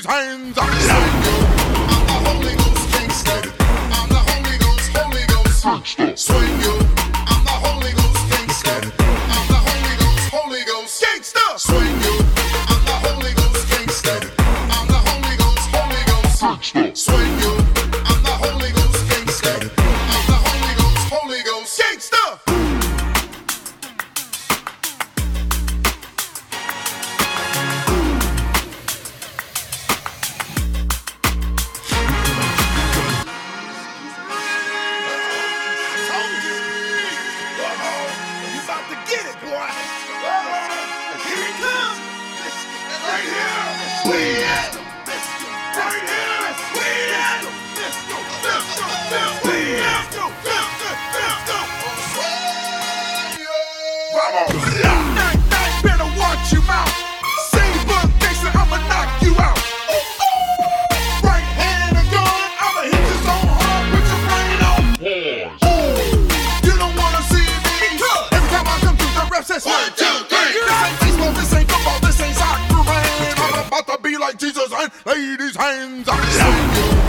hands. I'm the Holy Ghost gangster. I'm the Holy Ghost, Holy Ghost. Swing you. I'm the Holy Ghost gangster. I'm the Holy Ghost, Holy Ghost gangster. Swing you. I'm the Holy Ghost gangster. I'm the Holy Ghost, Holy Ghost. Swing you. I'm the Holy Ghost gangster. I'm the Holy Ghost, Holy Ghost gangster. Better watch your mouth. Same book, gangster, I'ma knock you out. Right hand and gun, I'ma hit you so hard, put your brain on. You don't wanna see me. Every time I come through, the ref says 1, 2, 3. This ain't baseball, this ain't football, this ain't soccer, man. I'm about to be like Jesus and lay these hands.